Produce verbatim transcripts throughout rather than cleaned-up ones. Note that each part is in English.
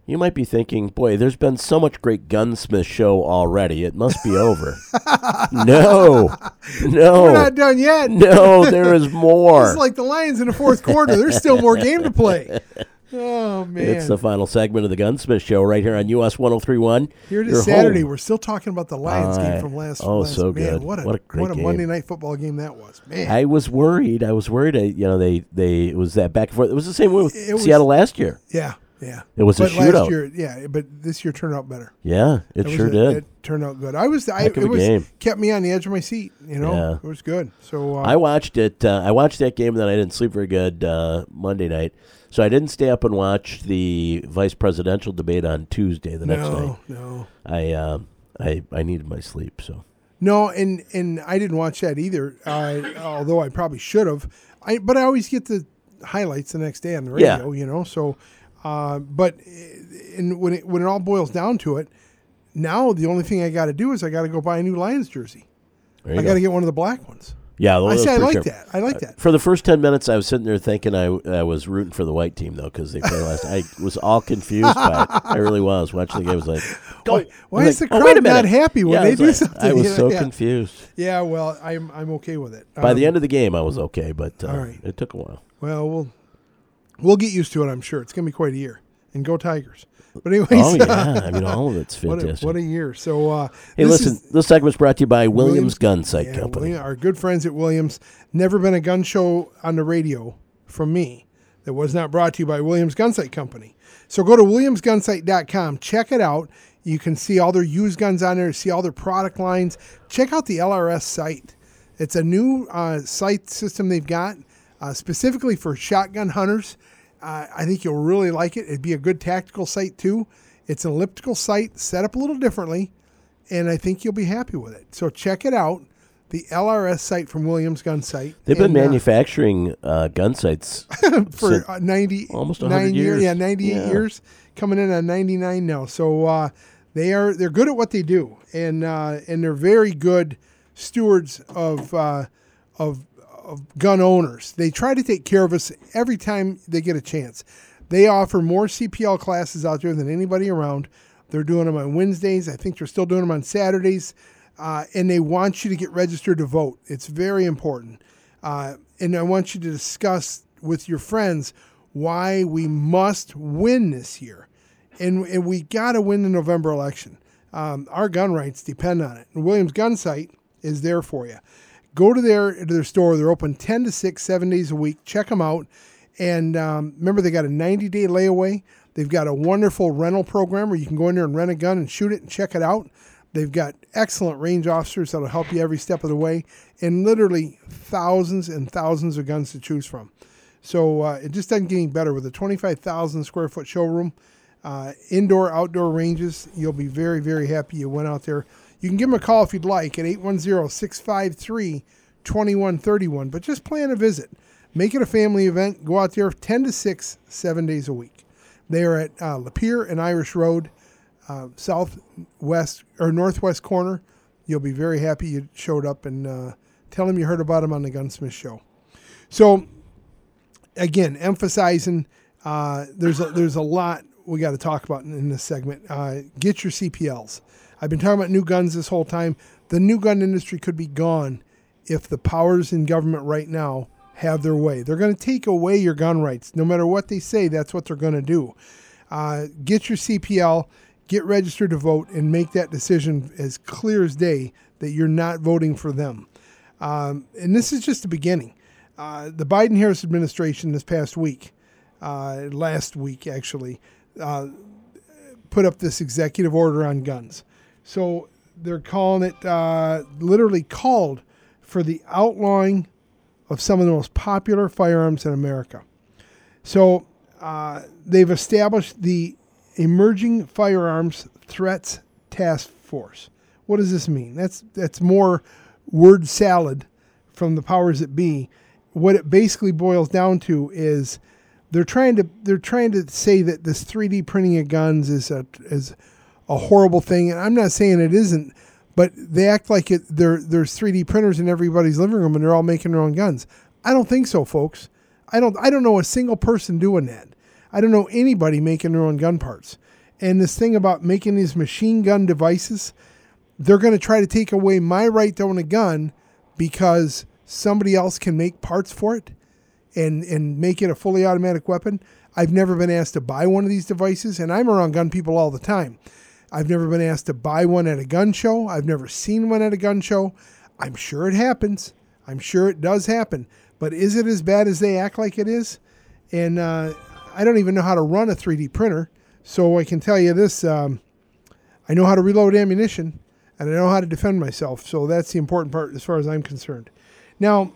You might be thinking, boy, there's been so much great Gunsmith show already. It must be over. No. No. We're not done yet. No, there is more. It's like the Lions in the fourth quarter. There's still more game to play. Oh, man. It's the final segment of the Gunsmith Show right here on U S one oh three point one. Here it is Saturday. Home. We're still talking about the Lions uh, game from last Oh, last, so man, good. What a, what a great what a game. Monday Night Football game that was. Man. I was worried. I was worried. I, you know, they, they it was that back and forth. It was the same way with it was, Seattle last year. Yeah. Yeah, it was but a shootout. Last year, yeah, but this year turned out better. Yeah, it, it sure a, did. It turned out good. I was, I, Heck of it a was game. kept me on the edge of my seat. You know, yeah. it was good. So uh, I watched it. Uh, I watched that game, and then I didn't sleep very good uh, Monday night. So I didn't stay up and watch the vice presidential debate on Tuesday, the next no, night. No, I, uh, I, I needed my sleep. So no, and and I didn't watch that either. Uh, although I probably should have. I but I always get the highlights the next day on the radio. Yeah. You know, so. Uh, but in, when it when it all boils down to it, now the only thing I got to do is I got to go buy a new Lions jersey. I got to get one of the black ones. Yeah, I say I like sure. that. I like that. For the first ten minutes, I was sitting there thinking I, I was rooting for the white team though because they played last. I was all confused by it. I really was watching the game. I was like, go. Why, why was is like, the oh, crowd wait a not minute. happy when yeah, they do like, something? I was you know? so yeah. confused. Yeah, well, I'm I'm okay with it. By um, the end of the game, I was okay, but uh, all right. it took a while. Well, we'll we'll get used to it. I'm sure it's gonna be quite a year. And go Tigers. But anyways, oh yeah, I mean all of it's What fantastic. a, what a year! So uh, hey, this listen, is, this segment's brought to you by Williams, Williams Gun Sight yeah, Company. William, our good friends at Williams. Never been a gun show on the radio from me that was not brought to you by Williams Gun Sight Company. So go to williams gun sight dot com. Check it out. You can see all their used guns on there. See all their product lines. Check out the L R S site. It's a new uh, sight system they've got uh, specifically for shotgun hunters. Uh, I think you'll really like it. It'd be a good tactical sight too. It's an elliptical sight set up a little differently, and I think you'll be happy with it. So check it out, the L R S site from Williams Gun Sight. They've been and, manufacturing uh, gun sights for uh, ninety, almost nine years. Yeah, ninety-eight yeah. years, coming in on ninety-nine now. So uh, they are they're good at what they do, and uh, and they're very good stewards of uh, of of gun owners. They try to take care of us every time they get a chance. They offer more C P L classes out there than anybody around. They're doing them on Wednesdays. I think they're still doing them on Saturdays. Uh, and they want you to get registered to vote. It's very important. Uh, and I want you to discuss with your friends why we must win this year. And, and we got to win the November election. Um, our gun rights depend on it. And Williams Gun Sight is there for you. Go to their, to their store. They're open ten to six, seven days a week. Check them out. And um, remember, they got a ninety-day layaway. They've got a wonderful rental program where you can go in there and rent a gun and shoot it and check it out. They've got excellent range officers that will help you every step of the way, and literally thousands and thousands of guns to choose from. So uh, it just doesn't get any better with a twenty-five thousand square foot showroom, uh, indoor, outdoor ranges. You'll be very, very happy you went out there. You can give them a call if you'd like at eight one zero, six five three, two one three one, but just plan a visit. Make it a family event. Go out there ten to six, seven days a week. They are at uh, Lapeer and Irish Road, uh, southwest or northwest corner. You'll be very happy you showed up, and uh, tell them you heard about them on the Gunsmith Show. So, again, emphasizing uh, there's a, there's a lot we got to talk about in, in this segment. Uh, get your C P Ls. I've been talking about new guns this whole time. The new gun industry could be gone if the powers in government right now have their way. They're going to take away your gun rights. No matter what they say, that's what they're going to do. Uh, get your C P L, get registered to vote, and make that decision as clear as day that you're not voting for them. Um, and this is just the beginning. Uh, the Biden-Harris administration this past week, uh, last week actually, uh, put up this executive order on guns. So they're calling it, uh, literally called for the outlawing of some of the most popular firearms in America. So uh, they've established the Emerging Firearms Threats Task Force. What does this mean? That's that's more word salad from the powers that be. What it basically boils down to is they're trying to they're trying to say that this three D printing of guns is a is a horrible thing, and I'm not saying it isn't. But they act like it. There, there's three D printers in everybody's living room, and they're all making their own guns. I don't think so, folks. I don't. I don't know a single person doing that. I don't know anybody making their own gun parts. and this thing about making these machine gun devices, they're going to try to take away my right to own a gun because somebody else can make parts for it and, and make it a fully automatic weapon. I've never been asked to buy one of these devices, and I'm around gun people all the time. I've never been asked to buy one at a gun show. I've never seen one at a gun show. I'm sure it happens. I'm sure it does happen. But is it as bad as they act like it is? And uh, I don't even know how to run a three D printer. So I can tell you this. Um, I know how to reload ammunition, and I know how to defend myself. So that's the important part as far as I'm concerned. Now,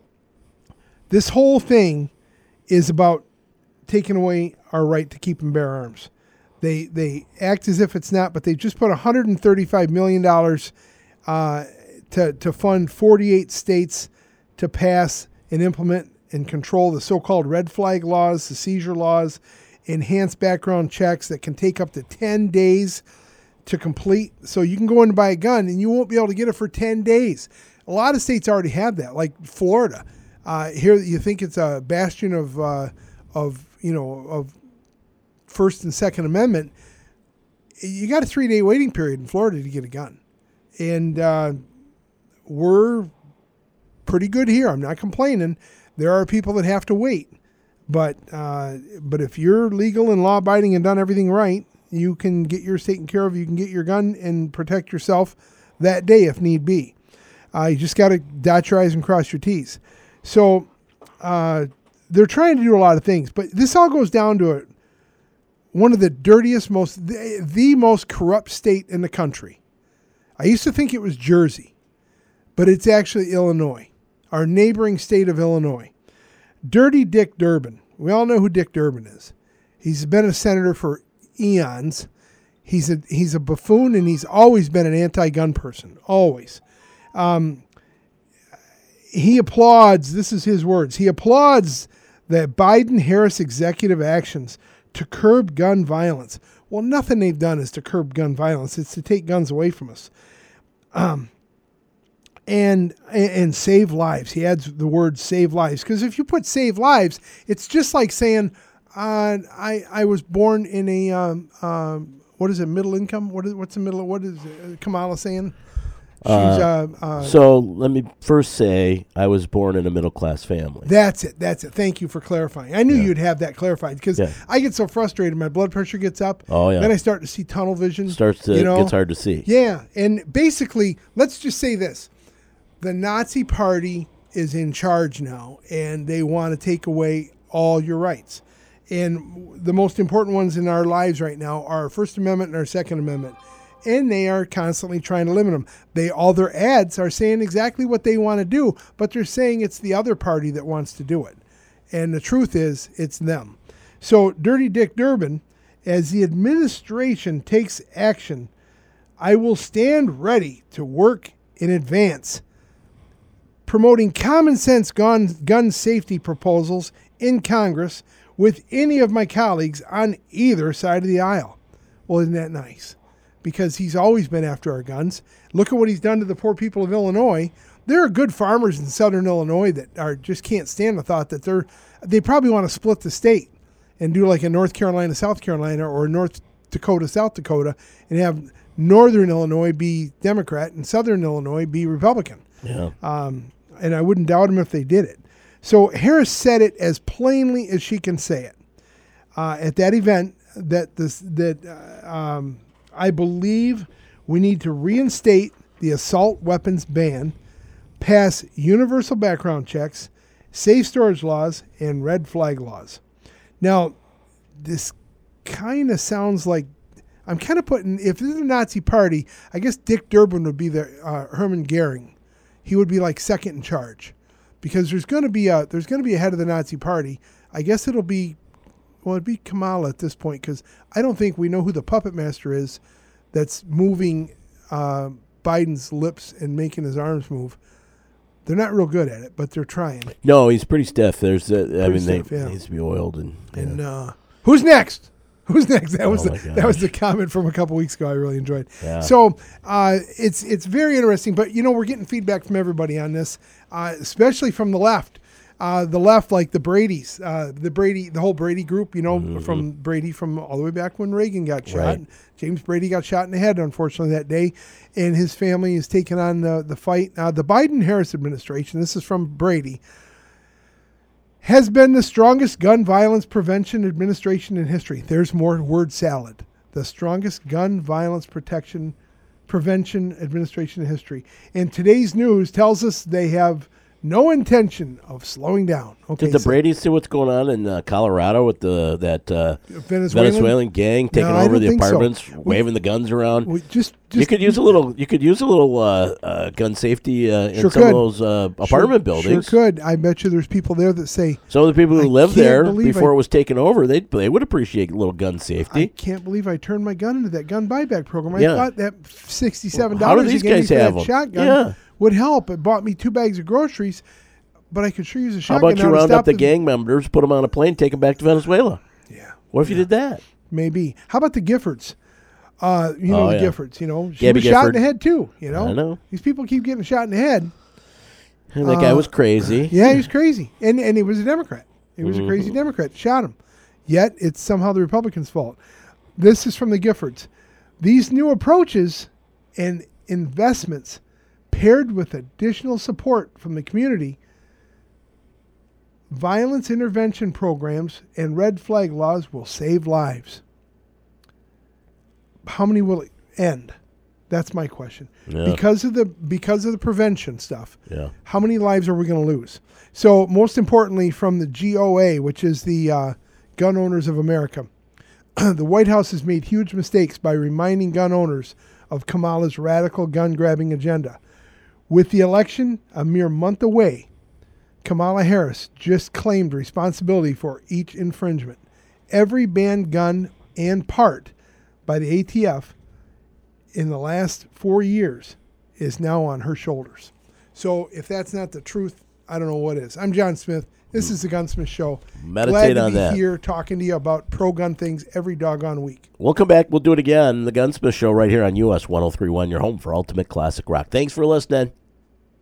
this whole thing is about taking away our right to keep and bear arms. They they act as if it's not, but they just put one hundred thirty-five million dollars uh, to, to fund forty-eight states to pass and implement and control the so-called red flag laws, the seizure laws, enhanced background checks that can take up to ten days to complete. So you can go in and buy a gun and you won't be able to get it for ten days. A lot of states already have that, like Florida. Uh, here you think it's a bastion of, uh, of you know, of First and Second Amendment. You got a three-day waiting period in Florida to get a gun. And uh, we're pretty good here. I'm not complaining. There are people that have to wait. But uh, but if you're legal and law-abiding and done everything right, you can get yours taken care of. You can get your gun and protect yourself that day if need be. Uh, you just got to dot your I's and cross your T's. So uh, they're trying to do a lot of things. But this all goes down to it. One of the dirtiest, most the, the most corrupt state in the country. I used to think it was Jersey, but it's actually Illinois, our neighboring state of Illinois. Dirty Dick Durbin. We all know who Dick Durbin is. He's been a senator for eons. He's a he's a buffoon, and he's always been an anti-gun person, always. Um, he applauds, this is his words, he applauds the Biden-Harris executive actions to curb gun violence. Well, nothing they've done is to curb gun violence. It's to take guns away from us. Um, and and save lives. He adds the word save lives. Because if you put save lives, it's just like saying, uh, I I was born in a, um, um, what is it, middle income? What is What's the middle, what is uh, Kamala saying? She's, uh, uh, uh, so let me first say I was born in a middle-class family. That's it. That's it. Thank you for clarifying. I knew Yeah. you'd have that clarified because Yeah. I get so frustrated. My blood pressure gets up. Oh, yeah. Then I start to see tunnel vision. Starts to, you know? gets hard to see. Yeah. And basically, let's just say this. The Nazi Party is in charge now, and they want to take away all your rights. And the most important ones in our lives right now are our First Amendment and our Second Amendment. And they are constantly trying to limit them. They all their ads are saying exactly what they want to do, but they're saying it's the other party that wants to do it. And the truth is, it's them. So Dirty Dick Durbin, as the administration takes action, I will stand ready to work in advance, promoting common sense gun, gun safety proposals in Congress with any of my colleagues on either side of the aisle. Well, isn't that nice? Because he's always been after our guns. Look at what he's done to the poor people of Illinois. There are good farmers in southern Illinois that are just can't stand the thought that they're they probably want to split the state and do like a North Carolina, South Carolina, or North Dakota, South Dakota, and have northern Illinois be Democrat and southern Illinois be Republican. Yeah. Um, and I wouldn't doubt him if they did it. So Harris said it as plainly as she can say it uh, at that event that this that. Uh, um, I believe we need to reinstate the assault weapons ban, pass universal background checks, safe storage laws, and red flag laws. Now, this kind of sounds like I'm kind of putting, if this is a Nazi party, I guess Dick Durbin would be the uh, Hermann Goering. He would be like second in charge because there's going to be a there's going to be a head of the Nazi party. I guess it'll be Well, it'd be Kamala at this point because I don't think we know who the puppet master is that's moving uh, Biden's lips and making his arms move. They're not real good at it, but they're trying. No, he's pretty stiff. There's, uh, I Pretty mean, stiff, they yeah. needs to be oiled and. Yeah. And uh, who's next? Who's next? That Oh was my the, that was gosh. the comment from a couple weeks ago. I really enjoyed. Yeah. So uh, it's it's very interesting. But you know, we're getting feedback from everybody on this, uh, especially from the left. Uh, the left, like the Brady's, uh, the Brady, the whole Brady group, you know, Mm-hmm. from Brady from all the way back when Reagan got shot. Right. James Brady got shot in the head, unfortunately, that day, and his family is taking on the the fight. Uh, the Biden-Harris administration, this is from Brady, has been the strongest gun violence prevention administration in history. There's more word salad. The strongest gun violence protection prevention administration in history. And today's news tells us they have no intention of slowing down. Okay, Did the so Brady's see what's going on in uh, Colorado with the that uh, Venezuelan? Venezuelan gang taking No, I over don't the think so. apartments, We- waving the guns around? We just, just you could use a little. You could use a little uh, uh, gun safety uh, in Sure some could. of those uh, sure- apartment buildings. Sure could. I bet you there's people there that say, Some of the people who I lived can't there believe before I- it was taken over, they they would appreciate a little gun I safety. can't believe I turned my gun into that gun buyback program. I Yeah. thought that sixty-seven How dollars do these you gave me guys for have that 'em? shotgun Yeah. would help. It bought me two bags of groceries, but I could sure use a How shotgun about you now to round stop up the gang members, put them on a plane, take them back to Venezuela? Yeah, What if you did that? maybe. How about the Giffords? Uh, you know Oh, the yeah. Giffords. You know, she Gabby was shot in Gifford. the head too. You know, I know. these people keep getting shot in the head. And that guy Uh, was crazy. Yeah, he was crazy, and and he was a Democrat. He was a crazy Mm-hmm. Democrat. Shot him. Yet it's somehow the Republicans' fault. This is from the Giffords. These new approaches and investments, paired with additional support from the community, violence intervention programs, and red flag laws will save lives. How many will it end? That's my question. Yeah. Because of the because of the prevention stuff. Yeah. How many lives are we going to lose? So most importantly, from the G O A, which is the uh, Gun Owners of America, the White House has made huge mistakes by reminding gun owners of Kamala's radical gun-grabbing agenda. With the election a mere month away, Kamala Harris just claimed responsibility for each infringement. Every banned gun and part by the A T F in the last four years is now on her shoulders. So if that's not the truth, I don't know what is. I'm John Smith. This is the Gunsmith Show. Meditate Glad to on be that. here talking to you about pro-gun things every doggone week. We'll come back. We'll do it again. The Gunsmith Show right here on U S one oh three point one, your home for ultimate classic rock. Thanks for listening.